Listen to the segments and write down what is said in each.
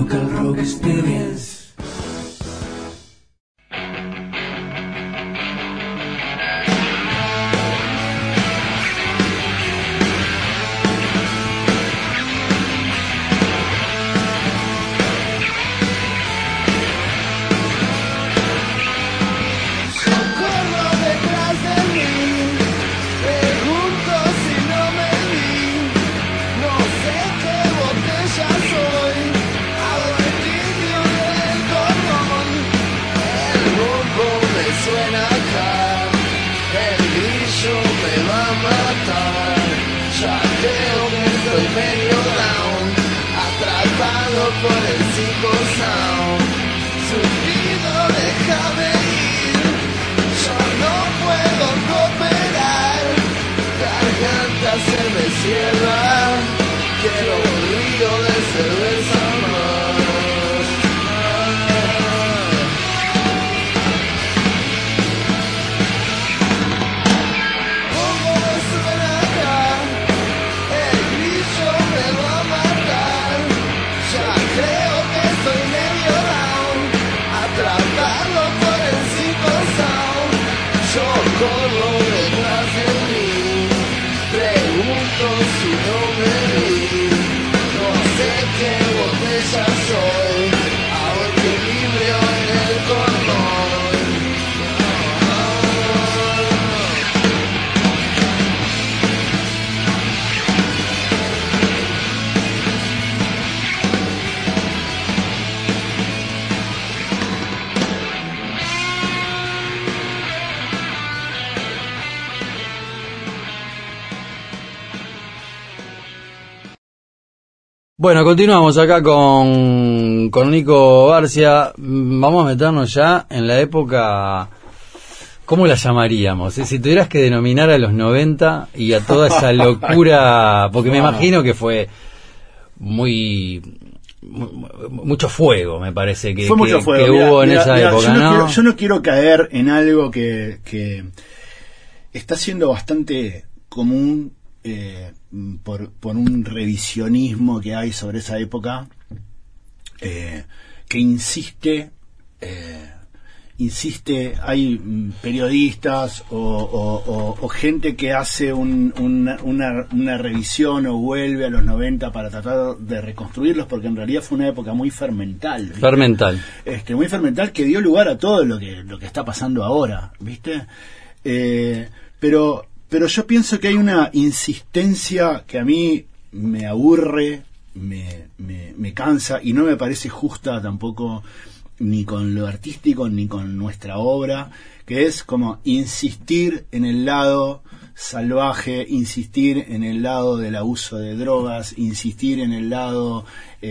Local Rock Experience. Por el psicosound, subido, déjame ir. Yo no puedo cooperar, garganta se me cierra. Quiero un río de cerveza más. ¿Cómo me suena acá? El grillo me va a matar. Ya creo que estoy medio down, atrapado por el psicosound. Yo corro detrás de mí, pregunto si no me vi. No sé qué botella soy, hago equilibrio en el cordón. Bueno, continuamos acá con Nico Barcia. Vamos a meternos ya en la época, ¿cómo la llamaríamos? Si tuvieras que denominar a los 90 y a toda esa locura, porque me imagino que fue mucho fuego, me parece que, fue mucho fuego, que hubo en esa época, ¿no? Yo no quiero caer en algo que está siendo bastante común por un revisionismo que hay sobre esa época, que insiste, hay periodistas o gente que hace una revisión o vuelve a los 90 para tratar de reconstruirlos, porque en realidad fue una época muy fermental, ¿viste? Muy fermental, que dio lugar a todo lo que está pasando ahora, ¿viste? Pero yo pienso que hay una insistencia que a mí me aburre, me cansa, y no me parece justa tampoco, ni con lo artístico ni con nuestra obra, que es como insistir en el lado salvaje, insistir en el lado del abuso de drogas, insistir en el lado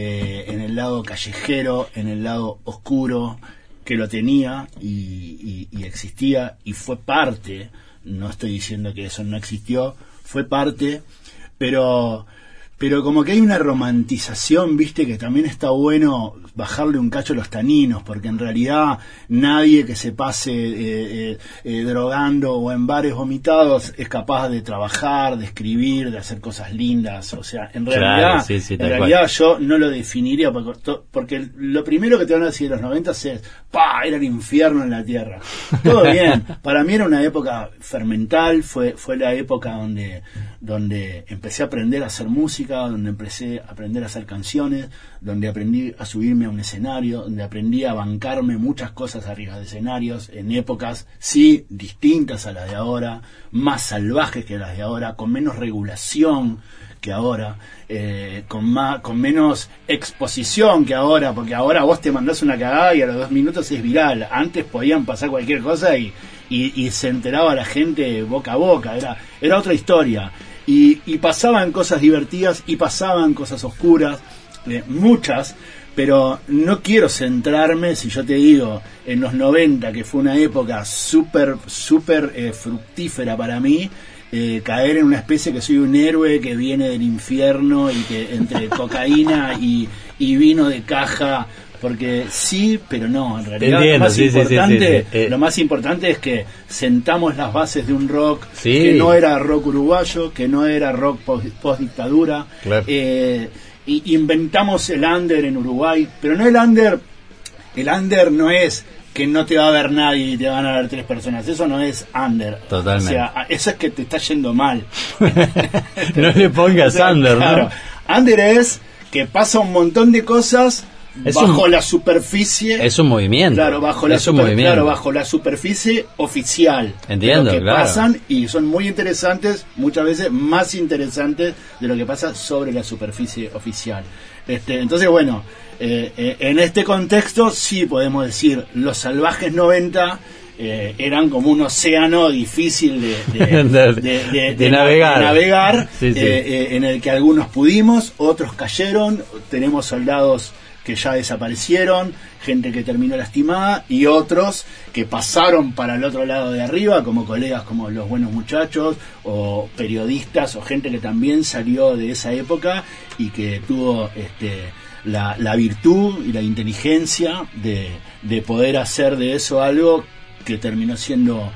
callejero, en el lado oscuro, que lo tenía y existía y fue parte. No estoy diciendo que eso no existió, fue parte, pero como que hay una romantización, viste, que también está bueno bajarle un cacho a los taninos, porque en realidad nadie que se pase drogando o en bares vomitados es capaz de trabajar, de escribir, de hacer cosas lindas. O sea, en realidad, claro, en realidad yo no lo definiría, porque lo primero que te van a decir de los 90 es ¡pah! Era el infierno en la tierra. Todo bien, para mí era una época fermental, fue la época donde empecé a aprender a hacer música, donde empecé a aprender a hacer canciones, donde aprendí a subirme a un escenario, donde aprendí a bancarme muchas cosas arriba de escenarios, en épocas, sí, distintas a las de ahora, más salvajes que las de ahora, con menos regulación que ahora, con menos exposición que ahora, porque ahora vos te mandás una cagada y a los 2 minutos es viral. Antes podían pasar cualquier cosa y se enteraba la gente boca a boca, era otra historia. Y pasaban cosas divertidas y pasaban cosas oscuras, muchas, pero no quiero centrarme, si yo te digo, en los 90, que fue una época súper fructífera para mí, caer en una especie que soy un héroe que viene del infierno y que entre cocaína y vino de caja, porque sí, pero no, en realidad lo más importante es que sentamos las bases de un rock que no era rock uruguayo, que no era rock post dictadura, claro. y inventamos el under en Uruguay, pero no el under no es que no te va a ver nadie y te van a ver 3 personas, eso no es under. Totalmente. O sea, eso es que te está yendo mal. No le pongas under, claro, ¿no? Under es que pasa un montón de cosas bajo la superficie. Es un movimiento. Claro, bajo la superficie oficial. Entiendo, que claro. pasan y son muy interesantes, muchas veces más interesantes de lo que pasa sobre la superficie oficial. Entonces, bueno, en este contexto sí podemos decir, los salvajes 90 eran como un océano difícil de navegar, sí, sí. En el que algunos pudimos, otros cayeron, tenemos soldados que ya desaparecieron, gente que terminó lastimada y otros que pasaron para el otro lado de arriba, como colegas como Los Buenos Muchachos o periodistas o gente que también salió de esa época y que tuvo la virtud y la inteligencia de poder hacer de eso algo que terminó siendo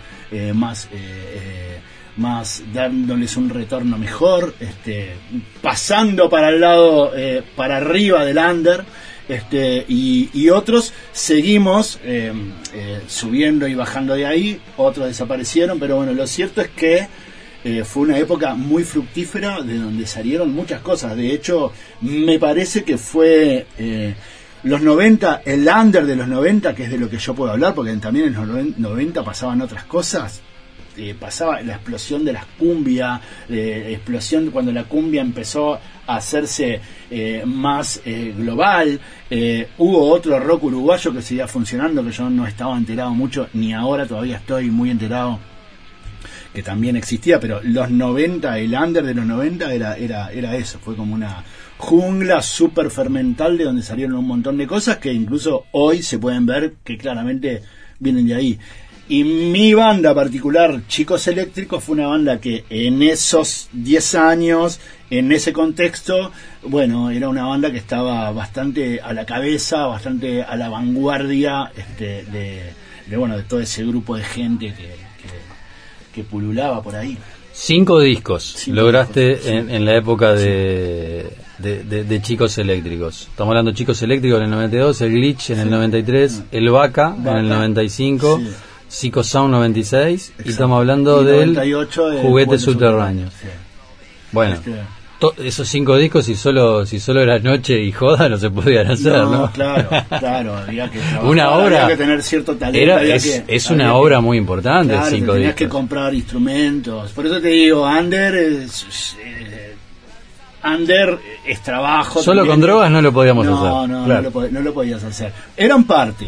más dándoles un retorno mejor, pasando para el lado para arriba del under, y otros seguimos subiendo y bajando de ahí, otros desaparecieron, pero bueno, lo cierto es que fue una época muy fructífera de donde salieron muchas cosas. De hecho, me parece que fue los 90, el under de los 90, que es de lo que yo puedo hablar, porque también en los 90 pasaban otras cosas. Pasaba la explosión de las cumbias, explosión cuando la cumbia empezó a hacerse más global. Hubo otro rock uruguayo que seguía funcionando, que yo no estaba enterado mucho, ni ahora todavía estoy muy enterado, que también existía, pero los 90, el under de los 90 era eso, fue como una jungla súper fermental de donde salieron un montón de cosas que incluso hoy se pueden ver que claramente vienen de ahí. Y mi banda particular, Chicos Eléctricos, fue una banda que en esos 10 años, en ese contexto, bueno, era una banda que estaba bastante a la cabeza, bastante a la vanguardia de todo ese grupo de gente que pululaba por ahí. 5 discos 5 lograste discos, sí. en la época de Chicos Eléctricos. Estamos hablando de Chicos Eléctricos en el 92, el Glitch en el 93, el Vaca en el 95, sí. Psycho Sound 96. Exacto. Y estamos hablando del 98 de Juguetes Subterráneos. Sí. Bueno, esos 5 discos, si solo era noche y joda, no se podían hacer, ¿no? Claro, había que trabajar, una obra, había que tener cierto talento. Es una obra muy importante, claro, 5 tenías discos. que comprar instrumentos. Por eso te digo, Under es trabajo. Solo también. con drogas no lo podíamos hacer. No, claro. no lo podías hacer. Eran parte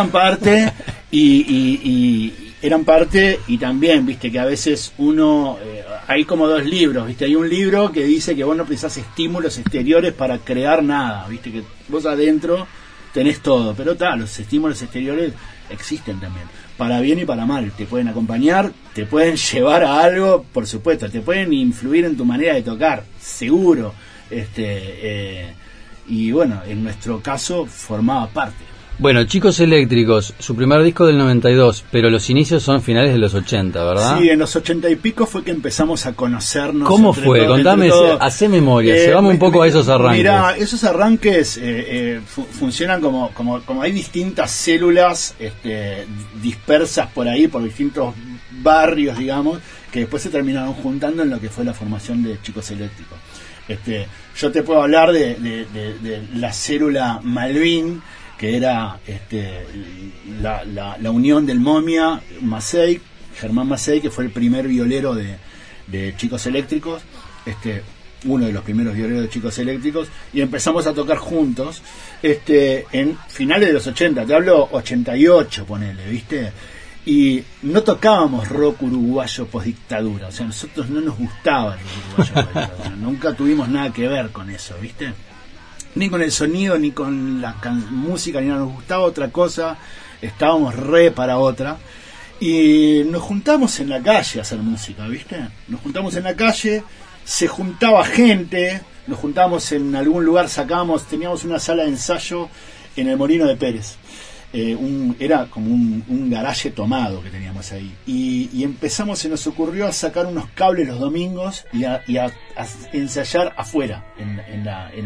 y eran parte, y también, viste, que a veces uno, hay como 2 libros, viste, hay un libro que dice que vos no precisás estímulos exteriores para crear nada, viste, que vos adentro tenés todo, pero los estímulos exteriores existen también, para bien y para mal, te pueden acompañar, te pueden llevar a algo, por supuesto, te pueden influir en tu manera de tocar, seguro, y bueno, en nuestro caso formaba parte. Bueno, Chicos Eléctricos, su primer disco del 92, pero los inicios son finales de los 80, ¿verdad? Sí, en los 80 y pico fue que empezamos a conocernos. ¿Cómo fue? Contame, hacé memoria, llevame un poco a esos arranques. Mirá, esos arranques funcionan como hay distintas células dispersas por ahí, por distintos barrios, digamos, que después se terminaron juntando en lo que fue la formación de Chicos Eléctricos. Yo te puedo hablar de la célula Malvin, que era la unión del Momia, Macei, Germán Macei, que fue el primer violero de Chicos Eléctricos, uno de los primeros violeros de Chicos Eléctricos, y empezamos a tocar juntos en finales de los 80, te hablo 88, ponele, ¿viste? Y no tocábamos rock uruguayo postdictadura, o sea, nosotros no nos gustaba el rock uruguayo postdictadura, nunca tuvimos nada que ver con eso, ¿viste? Ni con el sonido, ni con la música, ni nada, nos gustaba otra cosa, estábamos re para otra, y nos juntamos en la calle a hacer música, ¿viste? Nos juntamos en la calle, se juntaba gente, nos juntábamos en algún lugar, teníamos una sala de ensayo en el Molino de Pérez, era como un garaje tomado que teníamos ahí, y empezamos, se nos ocurrió a sacar unos cables los domingos y a ensayar afuera,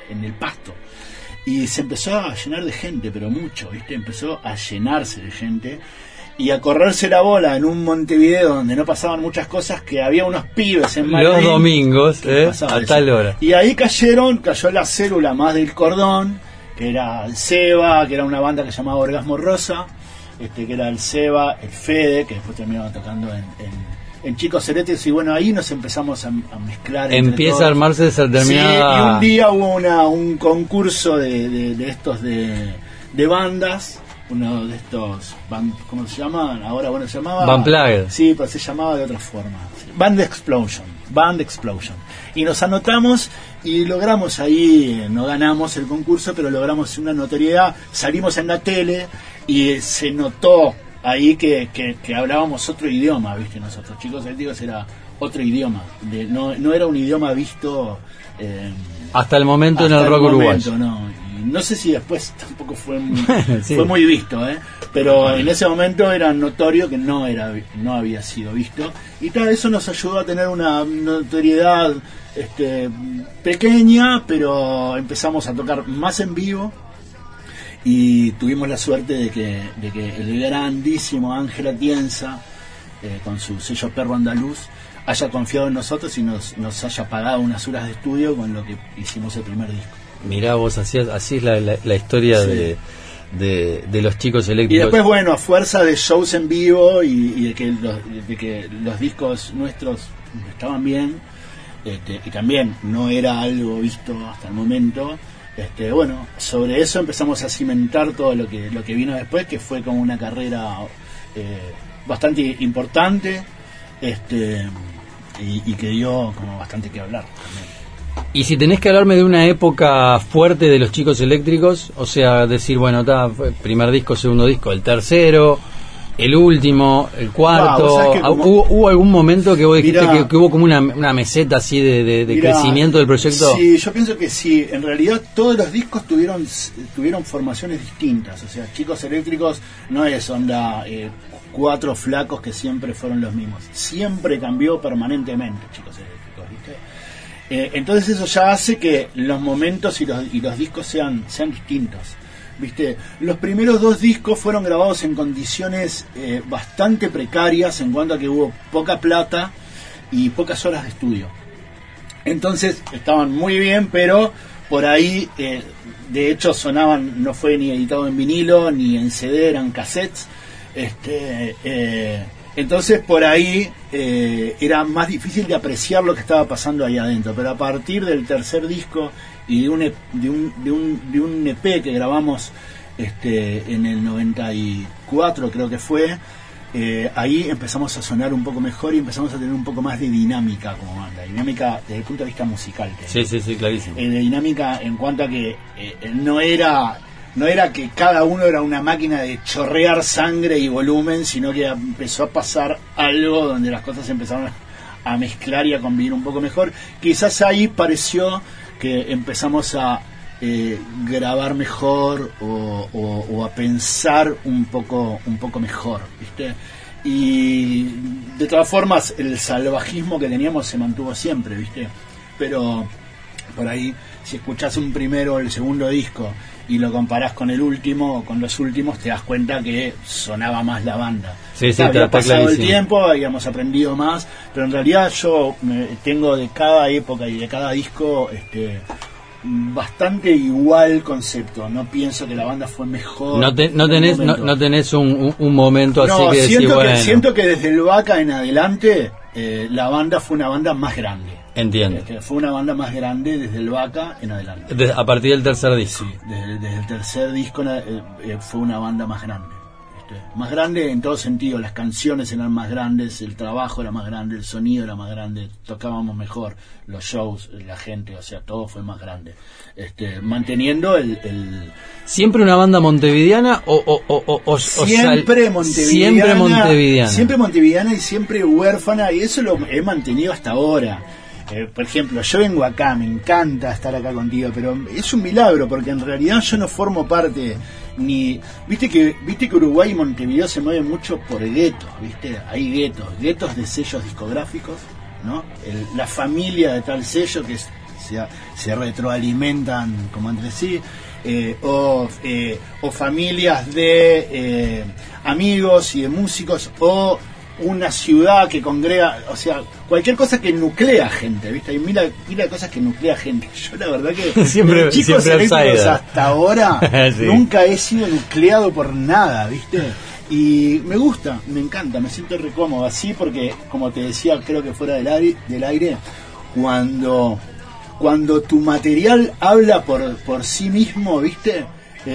en el Pasto. Y se empezó a llenar de gente, pero mucho, ¿viste? Empezó a llenarse de gente y a correrse la bola en un Montevideo donde no pasaban muchas cosas, que había unos pibes en Madrid los domingos, a tal hora. Y ahí cayó la célula más del cordón, que era el Seba, que era una banda que se llamaba Orgasmo Rosa, que era el Seba, el Fede, que después terminaron tocando en Chicos Eléctricos, y bueno, ahí nos empezamos a mezclar. Empieza a armarse esa determinada... Sí, y un día hubo un concurso de estos de bandas, uno de estos, ¿cómo se llaman? Ahora, bueno, se llamaba... Band Plague. Sí, pero se llamaba de otra forma. Band Explosion. Y nos anotamos y logramos ahí, no ganamos el concurso, pero logramos una notoriedad, salimos en la tele y se notó ahí que hablábamos otro idioma, ¿viste? Nosotros, Chicos Eléctricos, era otro idioma, no era un idioma visto... hasta el momento en el rock uruguayo. No sé si después tampoco fue muy visto, pero en ese momento era notorio que no había sido visto, y tal, eso nos ayudó a tener una notoriedad pequeña, pero empezamos a tocar más en vivo y tuvimos la suerte de que el grandísimo Ángel Atienza, con su sello Perro Andaluz, haya confiado en nosotros y nos haya pagado unas horas de estudio con lo que hicimos el primer disco. Mirá vos, así es la historia, sí, de los Chicos Eléctricos. Y después, bueno, a fuerza de shows en vivo y de que los discos nuestros estaban bien, y también no era algo visto hasta el momento, bueno, sobre eso empezamos a cimentar todo lo que vino después, que fue como una carrera bastante importante, y que dio como bastante que hablar también. Y si tenés que hablarme de una época fuerte de los Chicos Eléctricos, o sea, decir, bueno, primer disco, segundo disco, el tercero, el último, el cuarto, ¿hubo algún momento que vos dijiste que hubo como una meseta así de crecimiento del proyecto? Sí, yo pienso que sí. En realidad todos los discos tuvieron formaciones distintas. O sea, Chicos Eléctricos no es onda 4 flacos que siempre fueron los mismos. Siempre cambió permanentemente Chicos Eléctricos, ¿viste? Entonces eso ya hace que los momentos y los discos sean distintos, ¿viste? Los primeros 2 discos fueron grabados en condiciones bastante precarias, en cuanto a que hubo poca plata y pocas horas de estudio. Entonces estaban muy bien, pero por ahí de hecho sonaban, no fue ni editado en vinilo ni en CD, eran cassettes. Entonces por ahí era más difícil de apreciar lo que estaba pasando ahí adentro, pero a partir del tercer disco y de un EP que grabamos en el 94, creo que fue, ahí empezamos a sonar un poco mejor y empezamos a tener un poco más de dinámica como banda, dinámica desde el punto de vista musical. Sí, clarísimo. De dinámica en cuanto a que no era que cada uno era una máquina de chorrear sangre y volumen, sino que empezó a pasar algo donde las cosas empezaron a mezclar y a convivir un poco mejor. Quizás ahí pareció que empezamos a grabar mejor o a pensar un poco mejor, ¿viste? Y de todas formas el salvajismo que teníamos se mantuvo siempre, ¿viste? Pero por ahí, si escuchás un primero o el segundo disco y lo comparás con el último o con los últimos, te das cuenta que sonaba más la banda. Había pasado el tiempo, habíamos aprendido más, pero en realidad yo tengo de cada época y de cada disco bastante igual concepto. No pienso que la banda fue mejor. No tenés un momento así que decís, bueno. Siento que desde el Vaca en adelante la banda fue una banda más grande. Entiendo. Fue una banda más grande desde el Vaca en adelante. A partir del tercer disco. Sí, desde el tercer disco fue una banda más grande. Más grande en todo sentido, las canciones eran más grandes, el trabajo era más grande, el sonido era más grande, tocábamos mejor, los shows, la gente, o sea, todo fue más grande. Manteniendo el... ¿Siempre una banda montevideana siempre montevideana? Siempre montevideana y siempre huérfana, y eso lo he mantenido hasta ahora. Por ejemplo, yo vengo acá, me encanta estar acá contigo, pero es un milagro porque en realidad yo no formo parte ni... Viste que Uruguay y Montevideo se mueven mucho por guetos, ¿viste? Hay guetos de sellos discográficos, ¿no? La familia de tal sello que se retroalimentan como entre sí, o familias de amigos y de músicos, o una ciudad que congrega, o sea, cualquier cosa que nuclea gente, ¿viste? Hay mil cosas que nuclea gente. Yo la verdad que siempre, de Chicos Eléctricos hasta ahora sí. nunca he sido nucleado por nada, ¿viste? Y me gusta, me encanta, me siento recómodo así, porque como te decía, creo que fuera del aire, cuando tu material habla por sí mismo, ¿viste?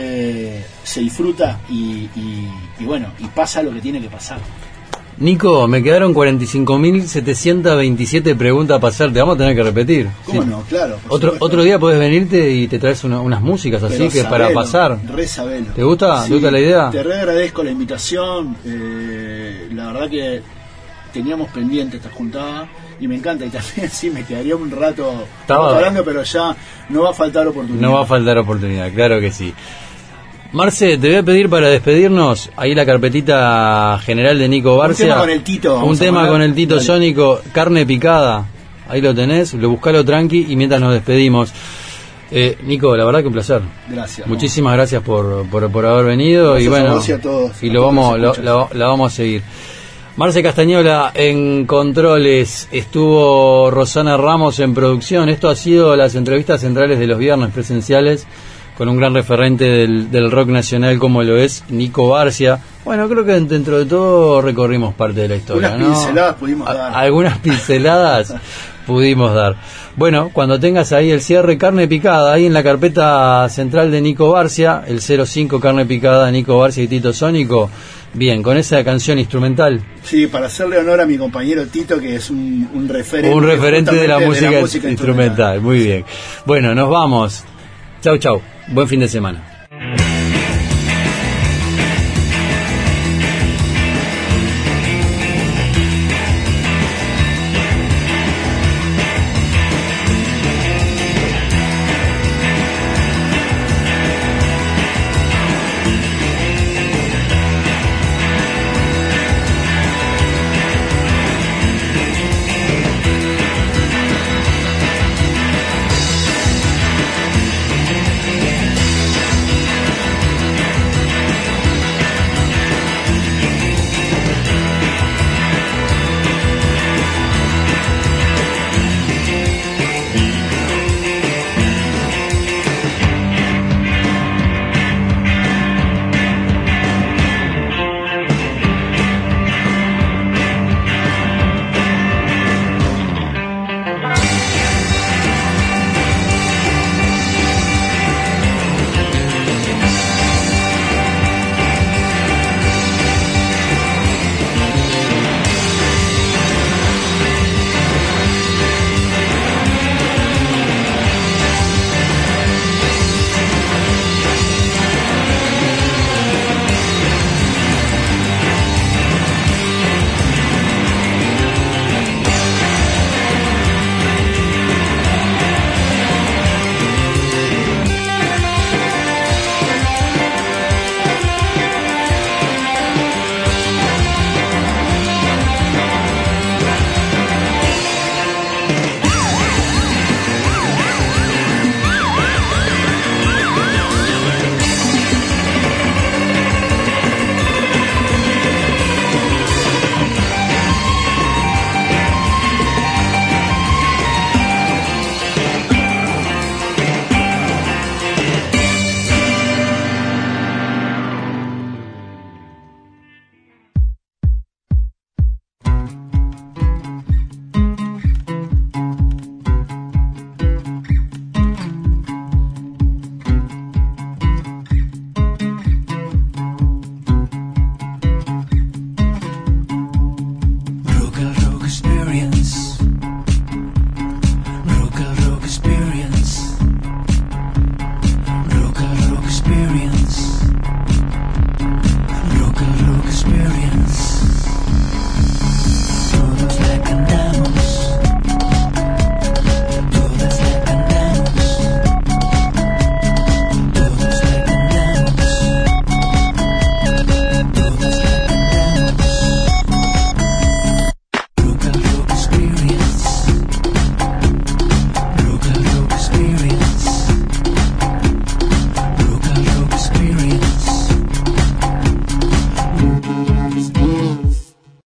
Se disfruta y bueno, y pasa lo que tiene que pasar. Nico, me quedaron 45.727 preguntas para hacerte. Vamos a tener que repetir. ¿Cómo sí. no? Claro. Otro día podés venirte y te traes unas músicas así. Pero que sabelo, para pasar. Re sabelo. ¿Te gusta? Sí, ¿Te gusta la idea? Te re agradezco la invitación. La verdad que teníamos pendiente esta juntada y me encanta. Y también sí, me quedaría un rato hablando, pero ya no va a faltar oportunidad. No va a faltar oportunidad, claro que sí. Marce, te voy a pedir para despedirnos ahí la carpetita general de Nico Barcia. Un tema con el Tito. Un tema con el Tito Sónico, Carne Picada. Ahí lo tenés, lo buscalo tranqui y mientras nos despedimos. Nico, la verdad que un placer. Gracias. Muchísimas gracias por haber venido. Gracias, y bueno, a vos y a todos, y la vamos a seguir. Marce Castañola en controles, estuvo Rosana Ramos en producción. Esto ha sido las entrevistas centrales de los viernes presenciales, con un gran referente del rock nacional como lo es Nico Barcia. Bueno, creo que dentro de todo recorrimos parte de la historia. Unas pinceladas pudimos dar. Algunas pinceladas pudimos dar. Bueno, cuando tengas ahí el cierre, Carne Picada, ahí en la carpeta central de Nico Barcia, el 05 Carne Picada, Nico Barcia y Tito Sónico. Bien, con esa canción instrumental. Sí, para hacerle honor a mi compañero Tito, que es un referente. Un referente de la música instrumental. Muy bien. Bueno, nos vamos. Chau, chau. Buen fin de semana.